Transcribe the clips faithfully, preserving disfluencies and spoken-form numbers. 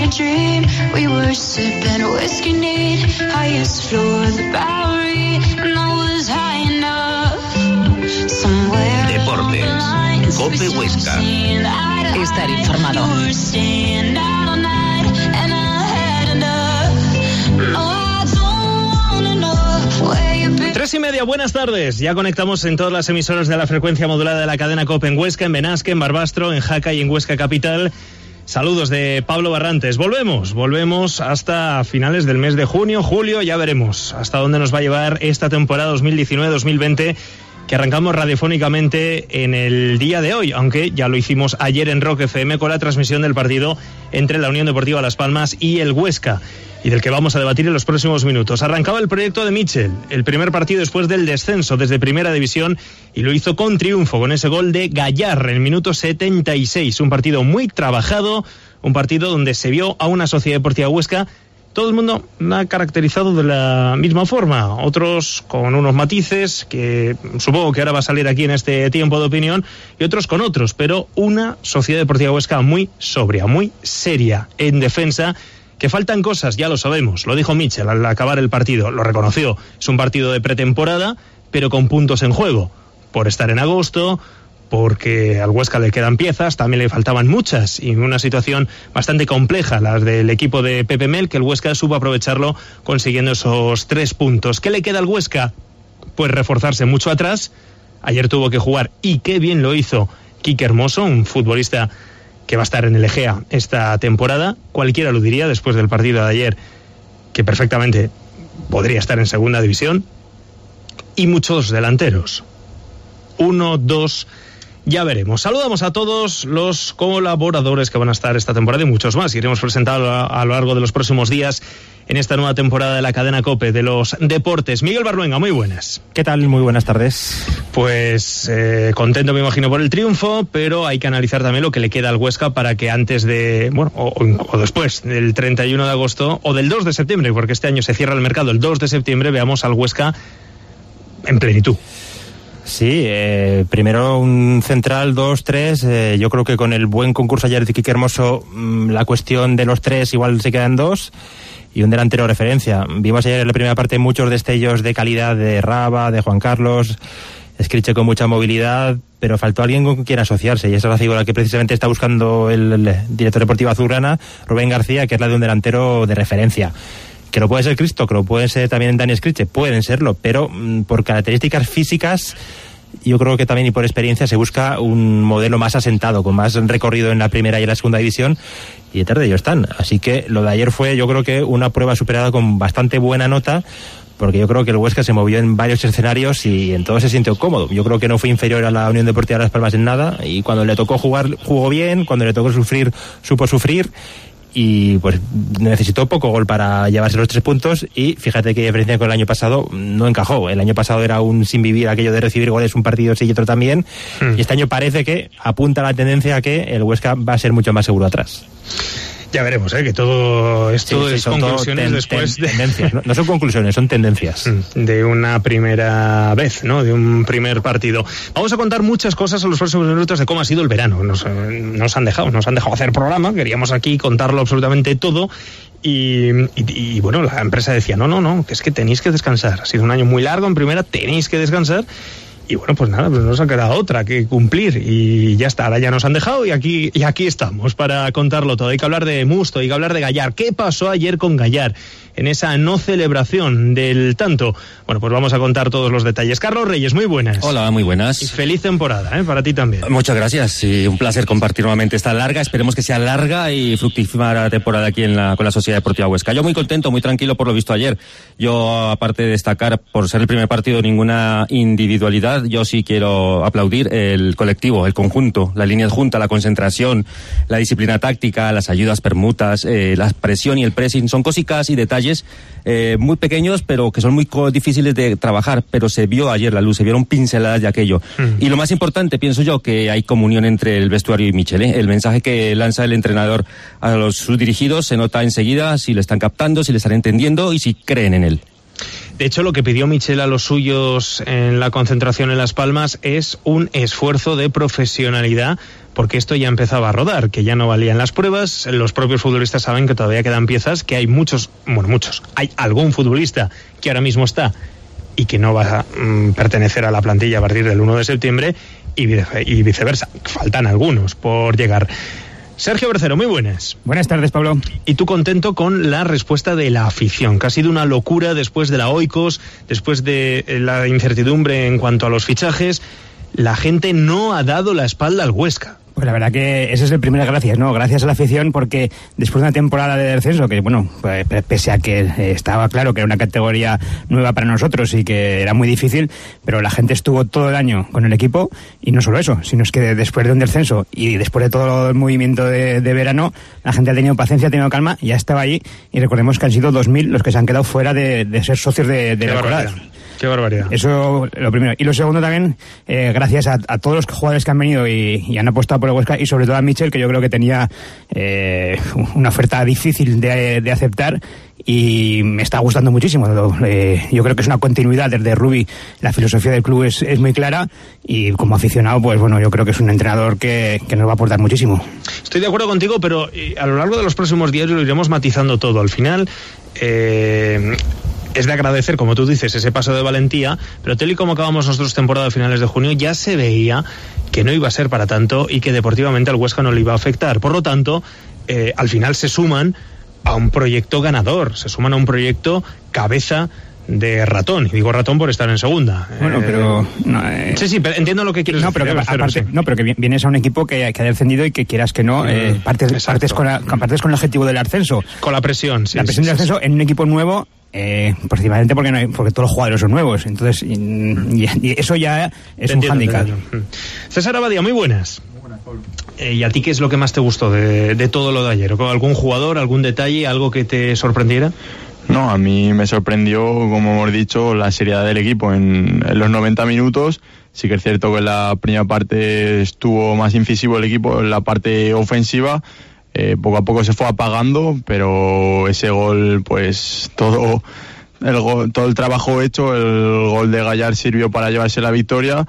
dream. We were sipping whiskey neat, highest floor of the Bowery, and I was high enough. Somewhere Deportes, Cope Huesca. Estar informado. Tres y media, buenas tardes. Ya conectamos en todas las emisoras de la frecuencia modulada de la cadena COPE en Huesca, en Benasque, en Barbastro, en Jaca y en Huesca Capital. Saludos de Pablo Barrantes. Volvemos, volvemos hasta finales del mes de junio, julio, ya veremos hasta dónde nos va a llevar esta temporada dos mil diecinueve dos mil veinte, que arrancamos radiofónicamente en el día de hoy, aunque ya lo hicimos ayer en Rock F M con la transmisión del partido entre la Unión Deportiva Las Palmas y el Huesca, y del que vamos a debatir en los próximos minutos. Arrancaba el proyecto de Mitchell, el primer partido después del descenso desde Primera División, y lo hizo con triunfo, con ese gol de Gallar en el minuto setenta y seis. Un partido muy trabajado, un partido donde se vio a una Sociedad Deportiva Huesca. Todo el mundo la ha caracterizado de la misma forma, otros con unos matices que supongo que ahora va a salir aquí en este tiempo de opinión, y otros con otros, pero una Sociedad Deportiva Huesca muy sobria, muy seria en defensa. Que faltan cosas, ya lo sabemos, lo dijo Mitchell al acabar el partido, lo reconoció, es un partido de pretemporada, pero con puntos en juego, por estar en agosto, porque al Huesca le quedan piezas, también le faltaban muchas, y una situación bastante compleja, la del equipo de Pepe Mel, que el Huesca supo aprovecharlo consiguiendo esos tres puntos. ¿Qué le queda al Huesca? Pues reforzarse mucho atrás. Ayer tuvo que jugar, y qué bien lo hizo, Quique Hermoso, un futbolista que va a estar en el Egea esta temporada. Cualquiera lo diría después del partido de ayer, que perfectamente podría estar en segunda división. Y muchos delanteros. Uno, dos, ya veremos. Saludamos a todos los colaboradores que van a estar esta temporada y muchos más. Iremos presentando a, a lo largo de los próximos días en esta nueva temporada de la cadena COPE de los deportes. Miguel Barluenga, muy buenas. ¿Qué tal? Muy buenas tardes. Pues eh, contento, me imagino, por el triunfo, pero hay que analizar también lo que le queda al Huesca para que antes de, bueno, o, o después del treinta y uno de agosto o del dos de septiembre, porque este año se cierra el mercado el dos de septiembre, veamos al Huesca en plenitud. Sí, eh, primero un central, dos, tres. Eh, yo creo que con el buen concurso ayer de Quique Hermoso, mmm, la cuestión de los tres igual se quedan dos. Y un delantero referencia. Vimos ayer en la primera parte muchos destellos de calidad de Raba, de Juan Carlos, Escriche con mucha movilidad, pero faltó alguien con quien asociarse, y esa es la figura que precisamente está buscando el, el director deportivo azulgrana, Rubén García, que es la de un delantero de referencia. Que lo puede ser Cristo, que lo puede ser también Dani Escriche, pueden serlo, pero mmm, por características físicas, yo creo que también y por experiencia se busca un modelo más asentado, con más recorrido en la primera y en la segunda división, y detrás de ellos están. Así que lo de ayer fue, yo creo que una prueba superada con bastante buena nota, porque yo creo que el Huesca se movió en varios escenarios y en todo se sintió cómodo. Yo creo que no fue inferior a la Unión Deportiva Las Palmas en nada, y cuando le tocó jugar, jugó bien, cuando le tocó sufrir, supo sufrir, y pues necesitó poco gol para llevarse los tres puntos. Y fíjate que diferencia con el año pasado, no encajó. El año pasado era un sin vivir aquello de recibir goles un partido sí y otro también, mm. y este año parece que apunta la tendencia a que el Huesca va a ser mucho más seguro atrás. Ya veremos, ¿eh? Que todo esto sí, sí, es conclusiones ten, después ten, de... tendencias. No, no son conclusiones, son tendencias. De una primera vez, ¿no? De un primer partido. Vamos a contar muchas cosas en los próximos minutos de cómo ha sido el verano. Nos, nos han dejado, nos han dejado hacer programa, queríamos aquí contarlo absolutamente todo. Y, y, y bueno, la empresa decía, no, no, no, que es que tenéis que descansar. Ha sido un año muy largo en primera, tenéis que descansar. Y bueno, pues nada, pues nos ha quedado otra que cumplir, y ya está, ahora ya nos han dejado y aquí, y aquí estamos para contarlo todo. Hay que hablar de Musto, hay que hablar de Gallar. ¿Qué pasó ayer con Gallar en esa no celebración del tanto? Bueno, pues vamos a contar todos los detalles. Carlos Reyes, muy buenas. Hola, muy buenas. Y feliz temporada, ¿eh? Para ti también. Muchas gracias, y un placer compartir nuevamente esta larga, esperemos que sea larga y fructífera temporada aquí en la, con la Sociedad Deportiva Huesca. Yo muy contento, muy tranquilo por lo visto ayer. Yo, aparte de destacar, por ser el primer partido, ninguna individualidad, yo sí quiero aplaudir el colectivo, el conjunto, la línea adjunta, la concentración, la disciplina táctica, las ayudas permutas, eh, la presión y el pressing. Son cositas y detalles eh, muy pequeños, pero que son muy difíciles de trabajar, pero se vio ayer la luz, se vieron pinceladas de aquello. Mm. Y lo más importante, pienso yo, que hay comunión entre el vestuario y Mitchell, ¿eh? El mensaje que lanza el entrenador a los sus dirigidos se nota enseguida si lo están captando, si le están entendiendo y si creen en él. De hecho, lo que pidió Mitchell a los suyos en la concentración en Las Palmas es un esfuerzo de profesionalidad porque esto ya empezaba a rodar, que ya no valían las pruebas. Los propios futbolistas saben que todavía quedan piezas, que hay muchos, bueno, muchos, hay algún futbolista que ahora mismo está y que no va a mm, pertenecer a la plantilla a partir del uno de septiembre y, vice- y viceversa. Faltan algunos por llegar. Sergio Bercero, muy buenas. Buenas tardes, Pablo. ¿Y tú contento con la respuesta de la afición? Que ha sido una locura después de la Oikos, después de la incertidumbre en cuanto a los fichajes. La gente no ha dado la espalda al Huesca. Pues la verdad que ese es el primer gracias, ¿no? Gracias a la afición, porque después de una temporada de descenso, que bueno, pues, pese a que eh, estaba claro que era una categoría nueva para nosotros y que era muy difícil, pero la gente estuvo todo el año con el equipo, y no solo eso, sino es que después de un descenso y después de todo el movimiento de, de verano, la gente ha tenido paciencia, ha tenido calma, ya estaba allí, y recordemos que han sido dos mil los que se han quedado fuera de, de ser socios de, de la Colada. Qué barbaridad. Eso lo primero. Y lo segundo también, eh, gracias a, a todos los jugadores que han venido y, y han apostado por el Huesca, y sobre todo a Michel, que yo creo que tenía eh, una oferta difícil de, de aceptar, y me está gustando muchísimo. Eh, yo creo que es una continuidad desde Rubi. La filosofía del club es, es muy clara, y como aficionado, pues bueno, yo creo que es un entrenador que, que nos va a aportar muchísimo. Estoy de acuerdo contigo, pero eh, a lo largo de los próximos días lo iremos matizando todo. Al final, eh, es de agradecer, como tú dices, ese paso de valentía, pero tal y como acabamos nosotros temporada a finales de junio, ya se veía que no iba a ser para tanto y que deportivamente al Huesca no le iba a afectar. Por lo tanto, eh, al final se suman a un proyecto ganador, se suman a un proyecto cabeza de ratón, y digo ratón por estar en segunda. Bueno, eh, pero no, eh, sí, sí, pero entiendo lo que quieres no, decir. pero que, Bercero, aparte, sí. no, pero que vienes a un equipo que, que ha descendido, y que quieras que no, eh, partes, partes, con la, partes con el objetivo del ascenso. Con la presión, sí. La presión sí, del ascenso sí. en un equipo nuevo, eh, principalmente porque, no hay, porque todos los jugadores son nuevos, entonces y, y eso ya es Te un entiendo, hándicap. te entiendo. César Abadía, muy buenas. Muy buenas, Pablo. Eh, ¿Y a ti qué es lo que más te gustó de, de todo lo de ayer? ¿Algún jugador, algún detalle, algo que te sorprendiera? No, a mí me sorprendió, como hemos dicho, la seriedad del equipo en, en los noventa minutos. Sí que es cierto que en la primera parte estuvo más incisivo el equipo, en la parte ofensiva. Eh, poco a poco se fue apagando, pero ese gol, pues todo el, gol, todo el trabajo hecho, el gol de Gallar sirvió para llevarse la victoria.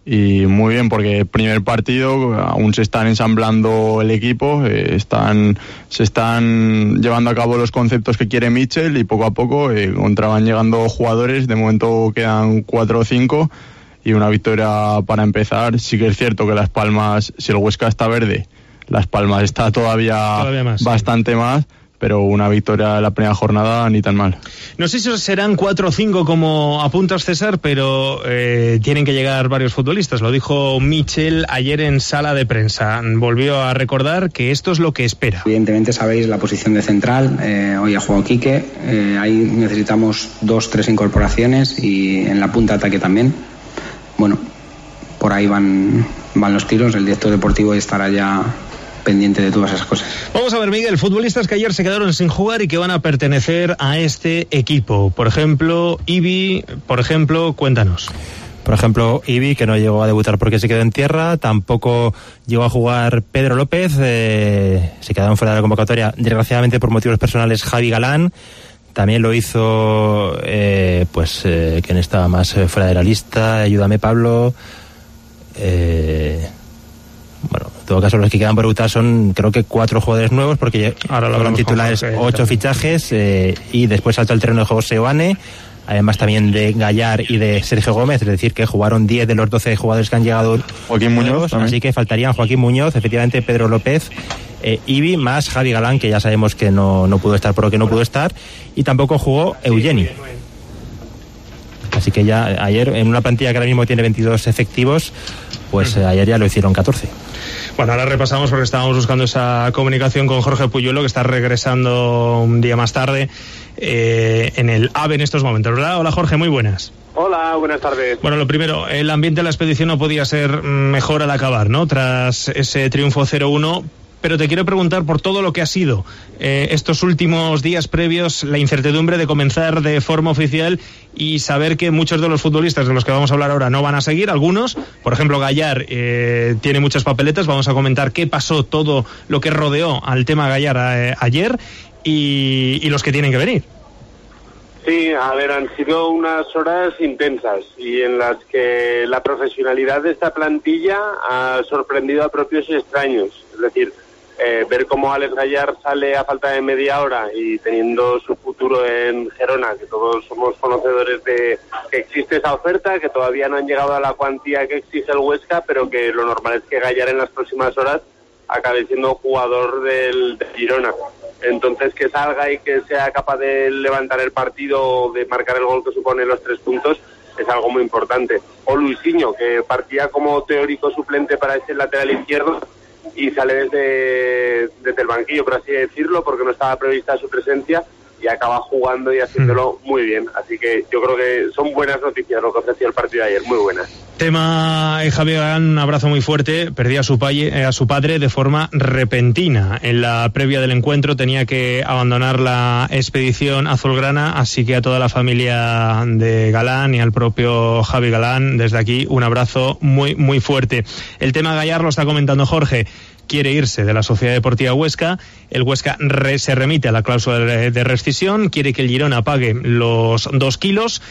Y muy bien, porque primer partido, aún se están ensamblando el equipo, eh, están se están llevando a cabo los conceptos que quiere Michel, y poco a poco eh, van llegando jugadores. De momento quedan cuatro o cinco, y una victoria para empezar. Sí que es cierto que Las Palmas, si el Huesca está verde, Las Palmas está todavía, todavía más, bastante sí. más, pero una victoria en la primera jornada ni tan mal. No sé si serán cuatro o cinco como apuntas, César, pero eh, tienen que llegar varios futbolistas. Lo dijo Michel ayer en sala de prensa. Volvió a recordar que esto es lo que espera. Evidentemente sabéis la posición de central. Eh, hoy ha jugado Quique. Eh, ahí necesitamos dos, tres incorporaciones, y en la punta de ataque también. Bueno, por ahí van, van los tiros. El director deportivo estará ya pendiente de todas esas cosas. Vamos a ver, Miguel, futbolistas que ayer se quedaron sin jugar y que van a pertenecer a este equipo. Por ejemplo, Ibi, por ejemplo, cuéntanos. Por ejemplo, Ibi, que no llegó a debutar porque se quedó en tierra. Tampoco llegó a jugar Pedro López, eh, se quedaron fuera de la convocatoria, desgraciadamente por motivos personales, Javi Galán. También lo hizo, eh, pues, eh, quien estaba más eh, fuera de la lista, ayúdame Pablo. Eh... Bueno, en todo caso los que quedan por debutar son, creo que cuatro jugadores nuevos, porque ahora lo habrán titulares ocho fichajes, eh, y después saltó el terreno de juego Seoane, además también de Gallar y de Sergio Gómez, es decir, que jugaron diez de los doce jugadores que han llegado. Joaquín Muñoz, así que faltarían Joaquín Muñoz, efectivamente Pedro López, eh, Ibi, más Javi Galán, que ya sabemos que no, no pudo estar por lo que no pudo estar, y tampoco jugó Eugeni. Así que ya ayer, en una plantilla que ahora mismo tiene veintidós efectivos, pues eh, ayer ya lo hicieron catorce. Bueno, ahora repasamos porque estábamos buscando esa comunicación con Jorge Puyuelo, que está regresando un día más tarde eh, en el AVE en estos momentos, ¿verdad? Hola Jorge, muy buenas. Hola, buenas tardes. Bueno, lo primero, el ambiente de la expedición no podía ser mejor al acabar, ¿no? Tras ese triunfo cero uno. Pero te quiero preguntar por todo lo que ha sido eh, estos últimos días previos, la incertidumbre de comenzar de forma oficial y saber que muchos de los futbolistas de los que vamos a hablar ahora no van a seguir. Algunos, por ejemplo Gallar, eh, tiene muchas papeletas. Vamos a comentar qué pasó, todo lo que rodeó al tema Gallar eh, ayer y, y los que tienen que venir. Sí, a ver, han sido unas horas intensas y en las que la profesionalidad de esta plantilla ha sorprendido a propios y extraños. Es decir, eh, ver cómo Alex Gallar sale a falta de media hora y teniendo su futuro en Gerona, que todos somos conocedores de que existe esa oferta, que todavía no han llegado a la cuantía que exige el Huesca, pero que lo normal es que Gallar en las próximas horas acabe siendo jugador del, del Girona. Entonces, que salga y que sea capaz de levantar el partido, de marcar el gol que supone los tres puntos, es algo muy importante. O Luisinho, que partía como teórico suplente para ese lateral izquierdo y sale desde, desde el banquillo, por así decirlo, porque no estaba prevista su presencia, y acaba jugando y haciéndolo muy bien. Así que yo creo que son buenas noticias lo que ofreció el partido de ayer, muy buenas. Tema eh, Javier Galán, un abrazo muy fuerte, perdía a su, paye, eh, a su padre de forma repentina. En la previa del encuentro tenía que abandonar la expedición azulgrana, así que a toda la familia de Galán y al propio Javi Galán, desde aquí un abrazo muy muy fuerte. El tema Gallar lo está comentando Jorge. Quiere irse de la Sociedad Deportiva Huesca, el Huesca re, se remite a la cláusula de, de rescisión, quiere que el Girona pague los dos kilos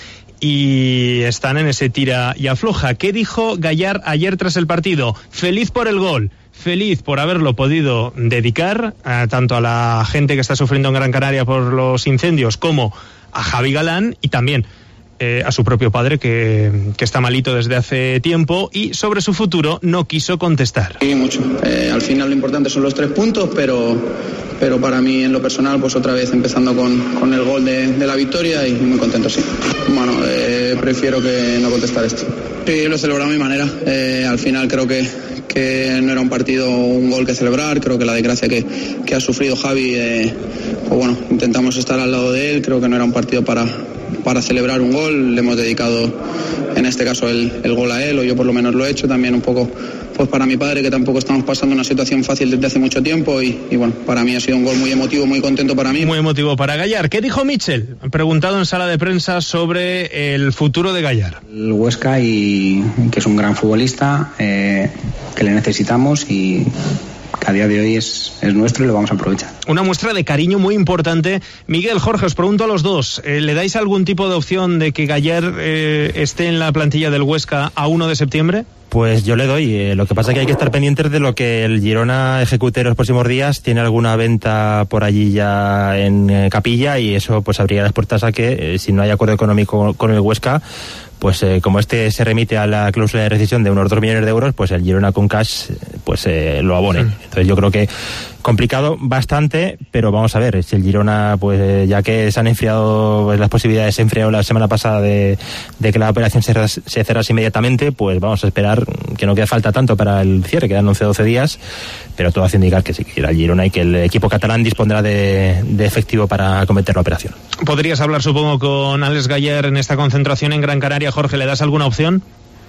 y están en ese tira y afloja. ¿Qué dijo Gallar ayer tras el partido? Feliz por el gol, feliz por haberlo podido dedicar eh, tanto a la gente que está sufriendo en Gran Canaria por los incendios como a Javi Galán y también Eh, a su propio padre que, que está malito desde hace tiempo, y sobre su futuro no quiso contestar. Sí, mucho. Eh, al final lo importante son los tres puntos, pero, pero para mí en lo personal, pues otra vez empezando con, con el gol de, de la victoria y muy contento, sí. Bueno, eh, prefiero que no contestar esto. Sí, lo he celebrado a mi manera. Eh, al final creo que, que no era un partido, un gol que celebrar. Creo que la desgracia que, que ha sufrido Javi, eh, pues bueno, intentamos estar al lado de él. Creo que no era un partido para... para celebrar un gol. Le hemos dedicado en este caso el, el gol a él, o yo por lo menos lo he hecho también un poco pues para mi padre, que tampoco estamos pasando una situación fácil desde hace mucho tiempo, y, y bueno, para mí ha sido un gol muy emotivo, muy contento para mí. Muy emotivo para Gallar. ¿Qué dijo Mitchell? Preguntado en sala de prensa sobre el futuro de Gallar. El Huesca, y que es un gran futbolista, eh, que le necesitamos y que a día de hoy es, es nuestro y lo vamos a aprovechar. Una muestra de cariño muy importante. Miguel, Jorge, os pregunto a los dos, eh, ¿le dais algún tipo de opción de que Gallar eh, esté en la plantilla del Huesca a uno de septiembre? Pues yo le doy. Eh, lo que pasa es que hay que estar pendientes de lo que el Girona ejecute en los próximos días. Tiene alguna venta por allí ya en eh, Capilla, y eso pues abriría las puertas a que, eh, si no hay acuerdo económico con el Huesca, pues eh, como este se remite a la cláusula de rescisión de unos dos millones de euros, pues el Girona con cash pues eh, lo abone. Mm. Entonces yo creo que complicado bastante, pero vamos a ver, si el Girona, pues eh, ya que se han enfriado pues, las posibilidades, se enfrió la semana pasada de, de que la operación se, se cerrase inmediatamente, pues vamos a esperar que no quede falta tanto para el cierre, quedan once o doce días, pero todo hace indicar que sí, que irá el Girona y que el equipo catalán dispondrá de, de efectivo para acometer la operación. Podrías hablar, supongo, con Alex Gallar en esta concentración en Gran Canaria. Jorge, ¿le das alguna opción?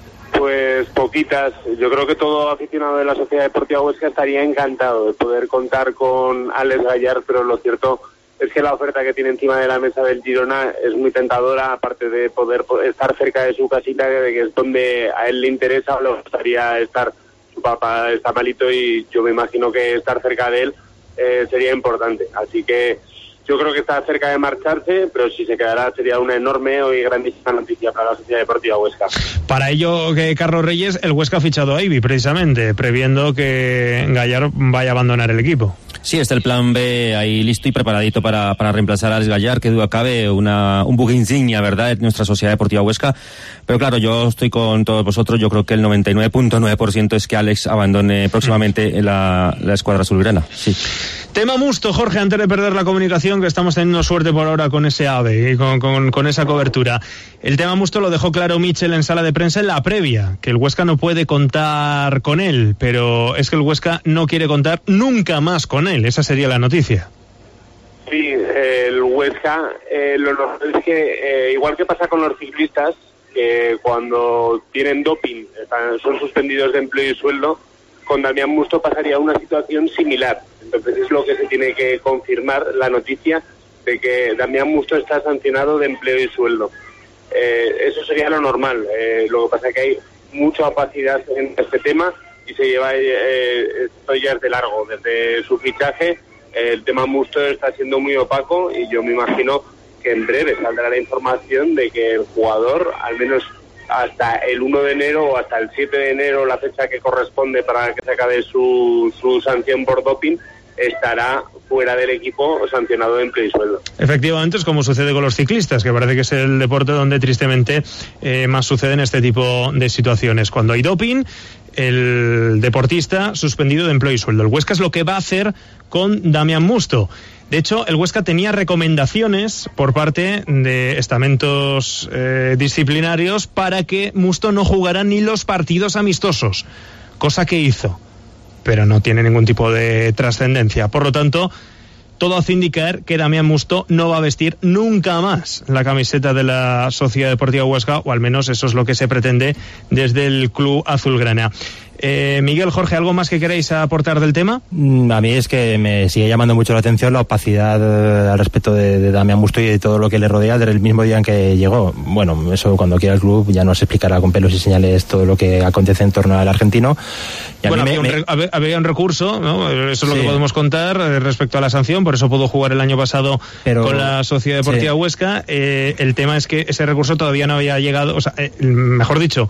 Pues poquitas. Yo creo que todo aficionado de la Sociedad Deportiva Huesca estaría encantado de poder contar con Alex Gallar, pero lo cierto es que la oferta que tiene encima de la mesa del Girona es muy tentadora, aparte de poder estar cerca de su casita, que es donde a él le interesa o le gustaría estar. Su papá está malito y yo me imagino que estar cerca de él eh, sería importante. Así que yo creo que está cerca de marcharse, pero si se quedará sería una enorme y grandísima noticia para la Sociedad Deportiva Huesca. Para ello, que Carlos Reyes, el Huesca ha fichado a Ibi, precisamente, previendo que Gallar vaya a abandonar el equipo. Sí, está el plan B ahí listo y preparadito para, para reemplazar a Alex Gallar, que duda cabe, una, un buque insignia, ¿verdad?, de nuestra Sociedad Deportiva Huesca. Pero claro, yo estoy con todos vosotros, yo creo que el noventa y nueve punto nueve por ciento es que Alex abandone próximamente la, la escuadra azulgrana. Sí. Tema Musto, Jorge, antes de perder la comunicación, que estamos teniendo suerte por ahora con ese AVE y con, con, con esa cobertura. El tema Musto lo dejó claro Mitchell en sala de prensa en la previa, que el Huesca no puede contar con él, pero es que el Huesca no quiere contar nunca más con él, esa sería la noticia. Sí, eh, el Huesca, eh, lo normal es que, eh, igual que pasa con los ciclistas, que cuando tienen doping están, son suspendidos de empleo y sueldo, con Damián Musto pasaría una situación similar. Entonces es lo que se tiene que confirmar, la noticia de que Damián Musto está sancionado de empleo y sueldo. Eh, eso sería lo normal. Eh, lo que pasa es que hay mucha opacidad en este tema y se lleva eh, esto ya es de largo. Desde su fichaje, eh, el tema Musto está siendo muy opaco y yo me imagino que en breve saldrá la información de que el jugador, al menos hasta el uno de enero o hasta el siete de enero, la fecha que corresponde para que se acabe su, su sanción por doping, estará fuera del equipo sancionado de empleo y sueldo. Efectivamente, es como sucede con los ciclistas, que parece que es el deporte donde tristemente eh, más suceden este tipo de situaciones. Cuando hay doping, el deportista suspendido de empleo y sueldo. El Huesca es lo que va a hacer con Damián Musto. De hecho, el Huesca tenía recomendaciones por parte de estamentos eh, disciplinarios para que Musto no jugara ni los partidos amistosos, cosa que hizo, pero no tiene ningún tipo de trascendencia. Por lo tanto, todo hace indicar que Damián Musto no va a vestir nunca más la camiseta de la Sociedad Deportiva Huesca, o al menos eso es lo que se pretende desde el club azulgrana. Eh, Miguel, Jorge, ¿algo más que queréis aportar del tema? A mí es que me sigue llamando mucho la atención la opacidad eh, al respecto de, de Damián Musto y de todo lo que le rodea desde el mismo día en que llegó. Bueno, eso cuando quiera el club ya nos explicará con pelos y señales todo lo que acontece en torno al argentino. Y bueno, me, había, un me... re, había un recurso, ¿no? Eso es sí. lo que podemos contar eh, respecto a la sanción, por eso pudo jugar el año pasado Pero... con la Sociedad Deportiva sí. Huesca. Eh, el tema es que ese recurso todavía no había llegado, o sea, eh, mejor dicho,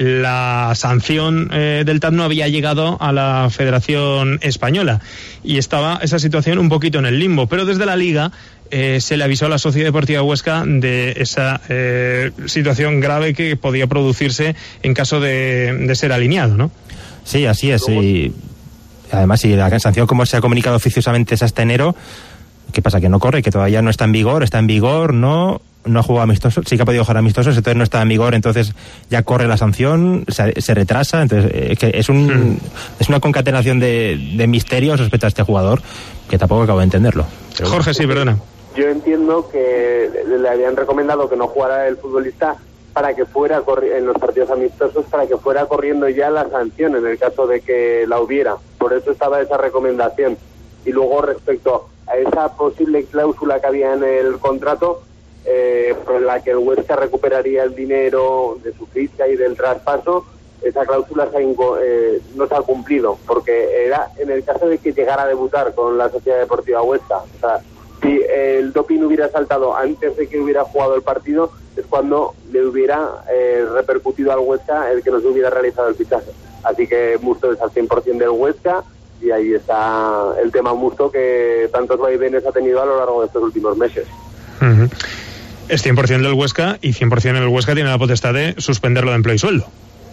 la sanción eh, del T A D no había llegado a la Federación Española y estaba esa situación un poquito en el limbo, pero desde la Liga eh, se le avisó a la Sociedad Deportiva Huesca de esa eh, situación grave que podía producirse en caso de, de ser alineado, ¿no? Sí, así es. Y además, si la sanción, como se ha comunicado oficiosamente, es hasta enero, ¿qué pasa? Que no corre, que todavía no está en vigor, está en vigor, no... no ha jugado amistosos, sí que ha podido jugar amistosos, entonces no está en vigor, entonces ya corre la sanción, se, se retrasa, entonces eh, que es un mm. es una concatenación de, de misterios respecto a este jugador que tampoco acabo de entenderlo. Pero Jorge, sí, perdona. Yo entiendo que le habían recomendado que no jugara el futbolista para que fuera corri- en los partidos amistosos, para que fuera corriendo ya la sanción en el caso de que la hubiera. Por eso estaba esa recomendación. Y luego respecto a esa posible cláusula que había en el contrato, Eh, por la que el Huesca recuperaría el dinero de su ficha y del traspaso, esa cláusula se ha inco- eh, no se ha cumplido, porque era en el caso de que llegara a debutar con la Sociedad Deportiva Huesca. O sea, si el doping hubiera saltado antes de que hubiera jugado el partido, es cuando le hubiera eh, repercutido al Huesca el que no se hubiera realizado el fichaje. Así que Musto es al cien por ciento del Huesca, y ahí está el tema Musto, que tantos vaivenes ha tenido a lo largo de estos últimos meses. Uh-huh. Es cien por ciento del Huesca, y cien por ciento el Huesca tiene la potestad de suspenderlo de empleo y sueldo.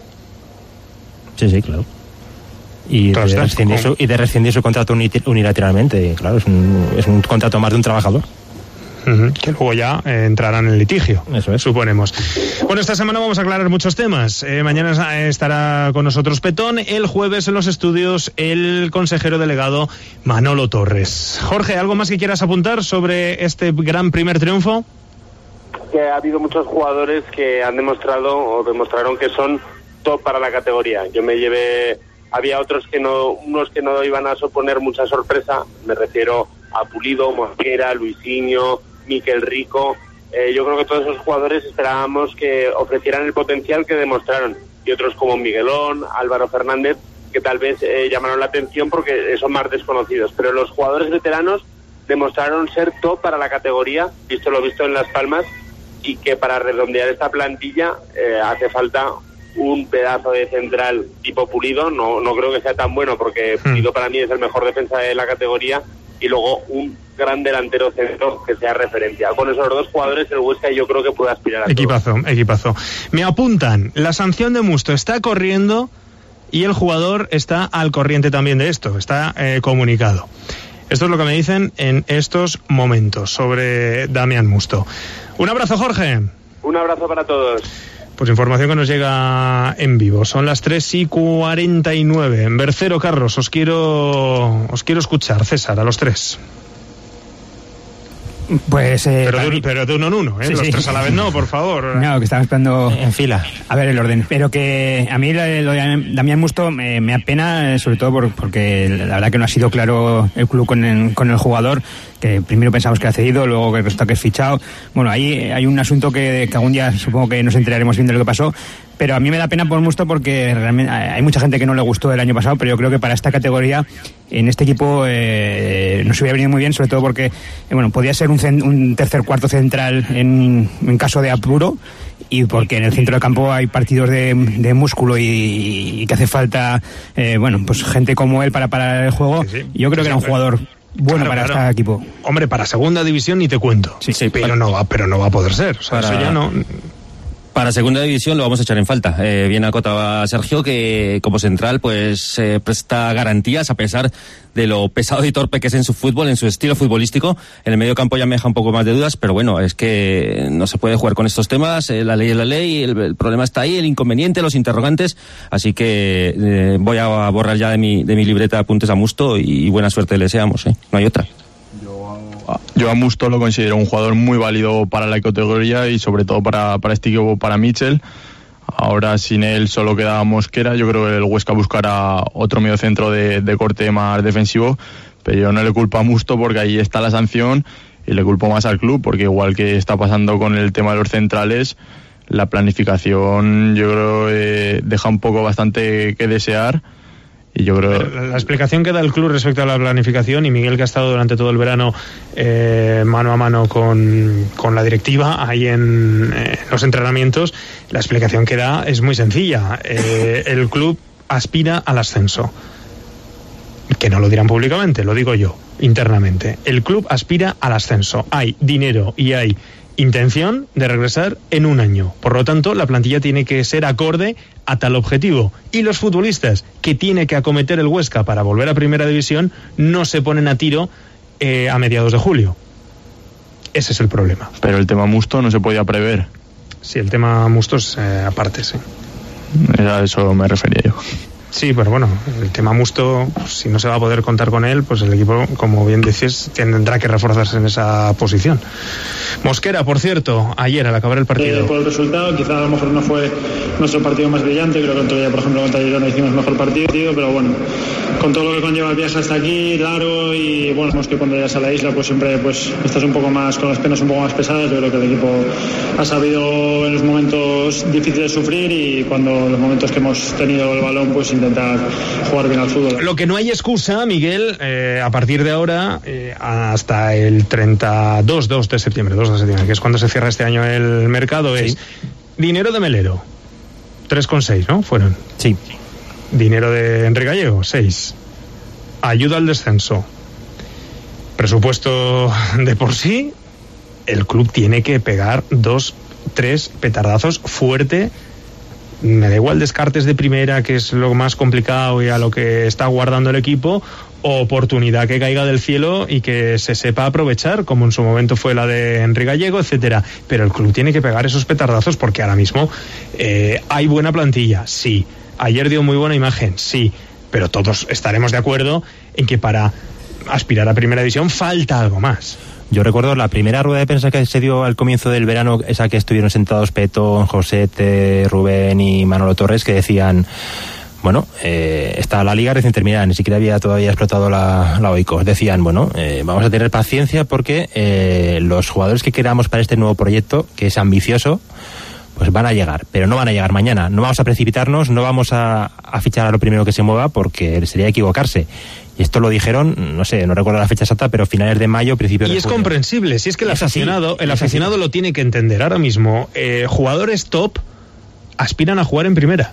Sí, sí, claro. Y de, rescindir su, y de rescindir su contrato unilateralmente, claro, es un, es un contrato más de un trabajador. Uh-huh. Que luego ya eh, entrarán en el litigio, eso es. Suponemos. Bueno, esta semana vamos a aclarar muchos temas. Eh, mañana estará con nosotros Petón, el jueves en los estudios el consejero delegado Manolo Torres. Jorge, ¿algo más que quieras apuntar sobre este gran primer triunfo? Que ha habido muchos jugadores que han demostrado o demostraron que son top para la categoría. Yo me llevé, había otros que no, unos que no iban a suponer mucha sorpresa, me refiero a Pulido, Mosquera, Luisinho, Miquel Rico. Eh, yo creo que todos esos jugadores esperábamos que ofrecieran el potencial que demostraron, y otros como Miguelón, Álvaro Fernández, que tal vez eh, llamaron la atención porque son más desconocidos, pero los jugadores veteranos demostraron ser top para la categoría, visto lo visto en Las Palmas, y que para redondear esta plantilla eh, hace falta un pedazo de central tipo Pulido. No, no creo que sea tan bueno, porque Pulido para mí es el mejor defensa de la categoría, y luego un gran delantero centro que sea referencia. Con esos dos jugadores el Huesca yo creo que puede aspirar a equipazo, todo. Equipazo. Me apuntan, la sanción de Musto está corriendo y el jugador está al corriente también de esto, está eh, comunicado. Esto es lo que me dicen en estos momentos sobre Damián Musto. Un abrazo, Jorge. Un abrazo para todos. Pues información que nos llega en vivo. Son las tres y cuarenta y nueve. En Bercero, Carlos, os quiero, os quiero escuchar. César, a los tres. Pues eh, pero, de, pero de uno en uno, ¿eh? Sí, los sí. tres a la vez no, por favor. No, que estamos esperando en fila. A ver el orden. Pero que a mí lo de Damián Musto me, me apena, sobre todo por, porque la verdad que no ha sido claro el club con el, con el jugador, que primero pensamos que ha cedido, luego que resulta que es fichado. Bueno, ahí hay un asunto que, que algún día supongo que nos enteraremos bien de lo que pasó, pero a mí me da pena por Musto porque realmente hay mucha gente que no le gustó el año pasado, pero yo creo que para esta categoría, en este equipo, eh, nos hubiera venido muy bien, sobre todo porque, eh, bueno, podía ser un, cen- un tercer cuarto central en, en caso de apuro, y porque en el centro del campo hay partidos de, de músculo y, y que hace falta, eh, bueno, pues gente como él para parar el juego. Sí, sí. Yo creo sí, que era un jugador bueno, claro, para claro. este equipo. Hombre, para segunda división ni te cuento. Sí, sí, pero no va, pero no va a poder ser. O sea, para... eso ya no. Para segunda división lo vamos a echar en falta. Eh, bien acotaba Sergio que como central pues eh, presta garantías a pesar de lo pesado y torpe que es en su fútbol, en su estilo futbolístico. En el medio campo ya me deja un poco más de dudas, pero bueno, es que no se puede jugar con estos temas. Eh, la ley es la ley, el, el problema está ahí, el inconveniente, los interrogantes. Así que eh, voy a borrar ya de mi, de mi libreta apuntes a Musto y, y buena suerte le deseamos, ¿eh? No hay otra. Yo a Musto lo considero un jugador muy válido para la categoría y sobre todo para, para este equipo, para Mitchell. Ahora sin él solo queda Mosquera. Yo creo que el Huesca buscará otro mediocentro de, de corte más defensivo, pero yo no le culpo a Musto porque ahí está la sanción y le culpo más al club porque igual que está pasando con el tema de los centrales, la planificación yo creo que deja un poco bastante que desear. Y yo creo... La explicación que da el club respecto a la planificación, y Miguel que ha estado durante todo el verano eh, mano a mano con, con la directiva ahí en eh, los entrenamientos, la explicación que da es muy sencilla. Eh, el club aspira al ascenso. Que no lo dirán públicamente, lo digo yo, internamente. El club aspira al ascenso. Hay dinero y hay intención de regresar en un año. Por lo tanto, la plantilla tiene que ser acorde a tal objetivo. Y los futbolistas que tiene que acometer el Huesca para volver a Primera División no se ponen a tiro eh, a mediados de julio. Ese es el problema. Pero el tema Musto no se podía prever. Sí, el tema Musto es eh, aparte, sí. A eso me refería yo. Sí, pero bueno, el tema Musto, pues, si no se va a poder contar con él, pues el equipo, como bien dices, tendrá que reforzarse en esa posición. Mosquera, por cierto, ayer al acabar el partido. Eh, por el resultado, quizá a lo mejor no fue nuestro partido más brillante, creo que otro día, por ejemplo, contra Girona hicimos mejor partido, pero bueno, con todo lo que conlleva el viaje hasta aquí, largo, y bueno, sabemos que cuando llegas a la isla, pues siempre pues estás un poco más, con las penas un poco más pesadas. Yo creo que el equipo ha sabido en los momentos difíciles sufrir y cuando los momentos que hemos tenido el balón, pues intentar jugar bien al fútbol. Lo que no hay excusa, Miguel, eh, a partir de ahora eh, hasta el treinta y dos de septiembre, dos de septiembre, que es cuando se cierra este año el mercado, sí. Es dinero de Melero, tres coma seis, ¿no? Fueron. Sí. Dinero de Enrique Gallego, seis. Ayuda al descenso. Presupuesto de por sí. El club tiene que pegar dos, tres petardazos fuerte. Me da igual descartes de primera, que es lo más complicado y a lo que está guardando el equipo, o oportunidad que caiga del cielo y que se sepa aprovechar, como en su momento fue la de Enrique Gallego, etcétera. Pero el club tiene que pegar esos petardazos porque ahora mismo eh, hay buena plantilla, sí. Ayer dio muy buena imagen, sí. Pero todos estaremos de acuerdo en que para aspirar a Primera División falta algo más. Yo recuerdo la primera rueda de prensa que se dio al comienzo del verano, esa que estuvieron sentados Petón, Josete, Rubén y Manolo Torres, que decían, bueno, eh, está la liga recién terminada, ni siquiera había todavía explotado la, la Oikos. Decían, bueno, eh, vamos a tener paciencia porque eh, los jugadores que queramos para este nuevo proyecto, que es ambicioso, pues van a llegar, pero no van a llegar mañana. No vamos a precipitarnos, no vamos a, a fichar a lo primero que se mueva porque sería equivocarse. Y esto lo dijeron, no sé, no recuerdo la fecha exacta, pero finales de mayo, principios de julio. Y es comprensible, si es que el es aficionado, así, el aficionado así. Lo tiene que entender ahora mismo. Eh, jugadores top aspiran a jugar en primera.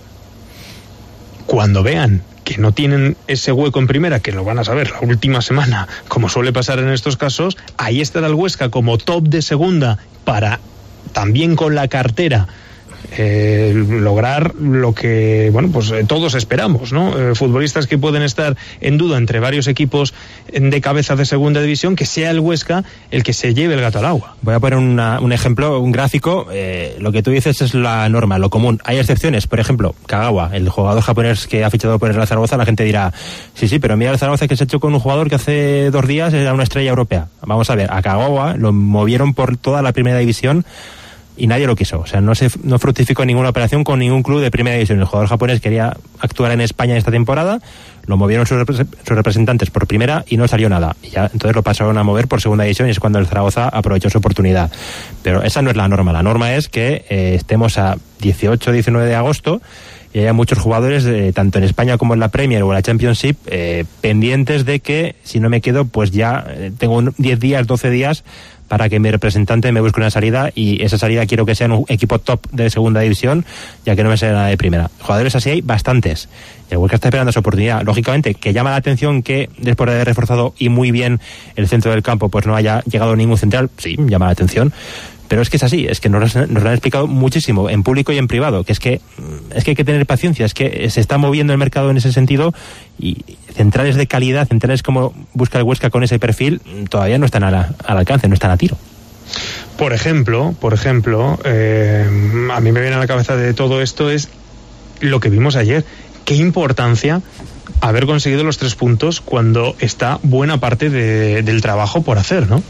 Cuando vean que no tienen ese hueco en primera, que lo van a saber la última semana, como suele pasar en estos casos, ahí estará el Huesca como top de segunda para también con la cartera Eh, lograr lo que bueno pues eh, todos esperamos, ¿no? Eh, futbolistas que pueden estar en duda entre varios equipos de cabeza de segunda división, que sea el Huesca el que se lleve el gato al agua. Voy a poner una, un ejemplo, un gráfico. Eh, lo que tú dices es la norma, lo común. Hay excepciones, por ejemplo, Kagawa, el jugador japonés que ha fichado por el Real Zaragoza. La gente dirá, sí, sí, pero mira el Zaragoza que se ha hecho con un jugador que hace dos días era una estrella europea. Vamos a ver, a Kagawa lo movieron por toda la primera división y nadie lo quiso, o sea, no se no fructificó ninguna operación con ningún club de primera división. El jugador japonés quería actuar en España esta temporada, lo movieron sus, repre- sus representantes por primera y no salió nada. Y ya, entonces lo pasaron a mover por segunda división y es cuando el Zaragoza aprovechó su oportunidad. Pero esa no es la norma. La norma es que eh, estemos a dieciocho diecinueve de agosto y haya muchos jugadores, eh, tanto en España como en la Premier o en la Championship, eh, pendientes de que, si no me quedo, pues ya eh, tengo diez días, doce días para que mi representante me busque una salida, y esa salida quiero que sea en un equipo top de segunda división, ya que no me sea nada de primera. Jugadores así hay bastantes. El Huesca está esperando esa oportunidad. Lógicamente, que llama la atención que después de haber reforzado y muy bien el centro del campo, pues no haya llegado ningún central. Sí, llama la atención. Pero es que es así, es que nos, nos lo han explicado muchísimo, en público y en privado, que es que es que hay que tener paciencia, es que se está moviendo el mercado en ese sentido, y centrales de calidad, centrales como busca el Huesca con ese perfil, todavía no están a la, al alcance, no están a tiro. Por ejemplo, por ejemplo, eh, a mí me viene a la cabeza de todo esto es lo que vimos ayer. Qué importancia haber conseguido los tres puntos cuando está buena parte de, del trabajo por hacer, ¿no?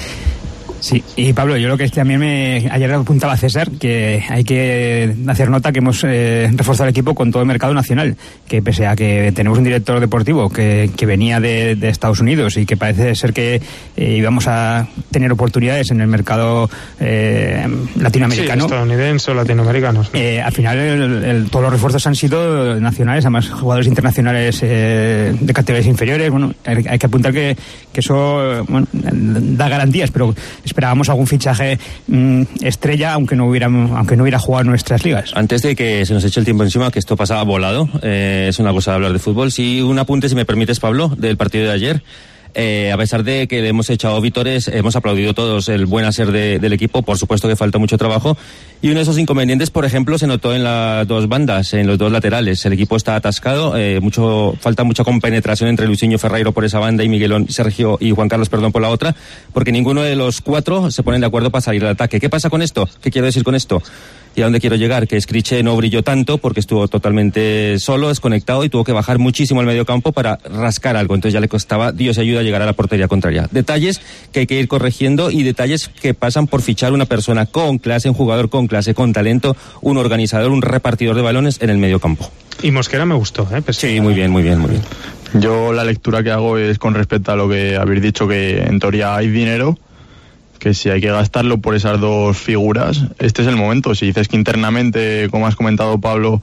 Sí, y Pablo, yo lo que también me ayer apuntaba César, que hay que hacer nota que hemos eh, reforzado el equipo con todo el mercado nacional, que pese a que tenemos un director deportivo que, que venía de, de Estados Unidos y que parece ser que eh, íbamos a tener oportunidades en el mercado eh, latinoamericano. Sí, estadounidense o latinoamericanos. Eh, al final el, el, todos los refuerzos han sido nacionales, además jugadores internacionales eh, de categorías inferiores. Bueno, hay, hay que apuntar que, que eso bueno, da garantías, pero esperábamos algún fichaje mmm, estrella, aunque no hubiera aunque no hubiera jugado en nuestras ligas. Antes de que se nos eche el tiempo encima, que esto pasaba volado, eh, es una cosa de hablar de fútbol. Sí, un apunte, si me permites, Pablo, del partido de ayer. Eh, a pesar de que le hemos echado vítores, hemos aplaudido todos el buen hacer de, del equipo. Por supuesto que falta mucho trabajo, y uno de esos inconvenientes, por ejemplo, se notó en las dos bandas, en los dos laterales. El equipo está atascado, eh, mucho falta mucha compenetración entre Luisinho Ferreiro por esa banda y Miguelón Sergio y Juan Carlos, perdón, por la otra, porque ninguno de los cuatro se ponen de acuerdo para salir al ataque. ¿Qué pasa con esto? ¿Qué quiero decir con esto? ¿Y a dónde quiero llegar? Que Scriche no brilló tanto porque estuvo totalmente solo, desconectado, y tuvo que bajar muchísimo al medio campo para rascar algo. Entonces ya le costaba Dios ayuda a llegar a la portería contraria. Detalles que hay que ir corrigiendo, y detalles que pasan por fichar una persona con clase, un jugador con clase, con talento, un organizador, un repartidor de balones en el medio campo. Y Mosquera me gustó, ¿eh? Pues sí, muy bien, muy bien, muy bien. Yo la lectura que hago es con respecto a lo que habéis dicho, que en teoría hay dinero, que si hay que gastarlo por esas dos figuras, este es el momento. Si dices que internamente, como has comentado, Pablo,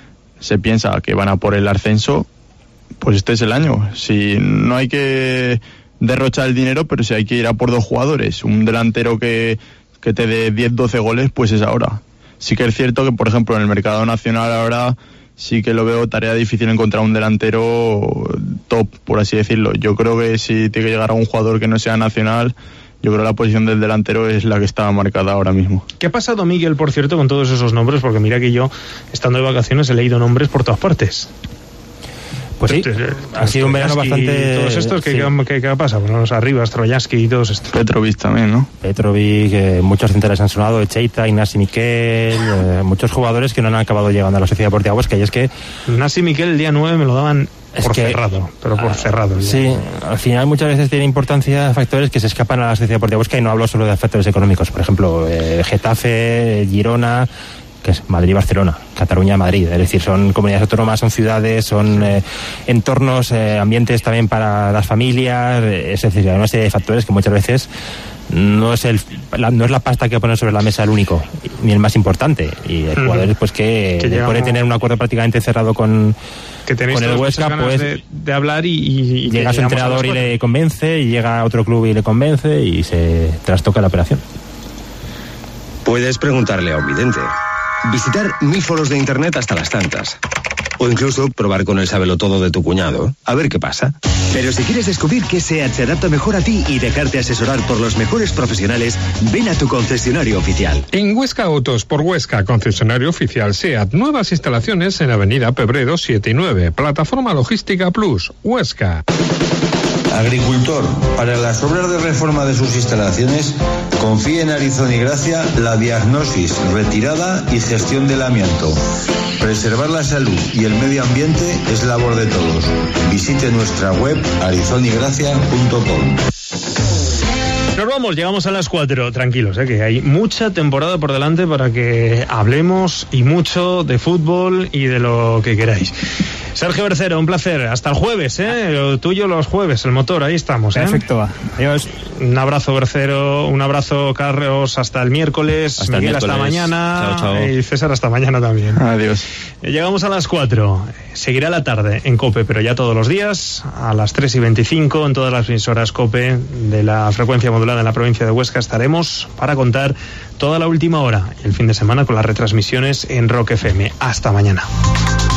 se piensa que van a por el ascenso, pues este es el año. Si no hay que derrochar el dinero, pero si hay que ir a por dos jugadores, un delantero que, que te dé diez doce goles, pues es ahora. Sí que es cierto que, por ejemplo, en el mercado nacional ahora sí que lo veo tarea difícil encontrar un delantero top, por así decirlo. Yo creo que si tiene que llegar a un jugador que no sea nacional, yo creo que la posición del delantero es la que está marcada ahora mismo. ¿Qué ha pasado, Miguel, por cierto, con todos esos nombres? Porque mira que yo, estando de vacaciones, he leído nombres por todas partes. Pues sí, ha sido un verano bastante... Todos estos, ¿qué, sí. ¿qué, qué ha pasado? Bueno, los arribas, Troyaski y todos estos. Petrovic también, ¿no? Petrovic, eh, muchos centrales han sonado, Echeita, Ignasi Miquel, eh, muchos jugadores que no han acabado llegando a la Sociedad Deportiva Huesca, y es que... Ignasi Miquel el día nueve me lo daban es por que, cerrado, pero por uh, cerrado. Sí, al final muchas veces tiene importancia factores que se escapan a la Sociedad Deportiva Huesca, y no hablo solo de factores económicos. Por ejemplo, eh, Getafe, Girona, que es Madrid y Barcelona, Cataluña, Madrid, es decir, son comunidades autónomas, son ciudades, son eh, entornos, eh, ambientes también para las familias, eh, es decir, hay una serie de factores que muchas veces no es el la, no es la pasta que poner sobre la mesa el único ni el más importante, y el jugador pues que, que después de tener un acuerdo prácticamente cerrado con, que con el Huesca, pues de, de hablar y, y, y llega su entrenador y le convence, y llega a otro club y le convence, y se trastoca la operación. Puedes preguntarle a un vidente, visitar mil foros de internet hasta las tantas, o incluso probar con el sabelotodo de tu cuñado, a ver qué pasa. Pero si quieres descubrir qué SEAT se adapta mejor a ti y dejarte asesorar por los mejores profesionales, ven a tu concesionario oficial. En Huesca Autos por Huesca, concesionario oficial SEAT, nuevas instalaciones en Avenida Pebredo siete y nueve, Plataforma Logística Plus, Huesca. Agricultor, para las obras de reforma de sus instalaciones, confíe en Arizón y Gracia la diagnosis, retirada y gestión del amianto. Preservar la salud y el medio ambiente es labor de todos. Visite nuestra web arizón y gracia punto com. Nos vamos, llegamos a las cuatro, tranquilos, ¿eh? Que hay mucha temporada por delante para que hablemos, y mucho de fútbol y de lo que queráis. Sergio Bercero, un placer. Hasta el jueves, ¿eh? Lo tuyo los jueves, el motor, ahí estamos, ¿eh? Perfecto. Adiós. Un abrazo, Bercero. Un abrazo, Carlos. Hasta el miércoles. Hasta Miguel, el miércoles. hasta mañana. Chao, chao. Y César, hasta mañana también. Adiós. Llegamos a las cuatro. Seguirá la tarde en COPE, pero ya todos los días, a las tres y veinticinco, en todas las emisoras COPE de la frecuencia modulada en la provincia de Huesca, estaremos para contar toda la última hora y el fin de semana con las retransmisiones en Rock F M. Hasta mañana.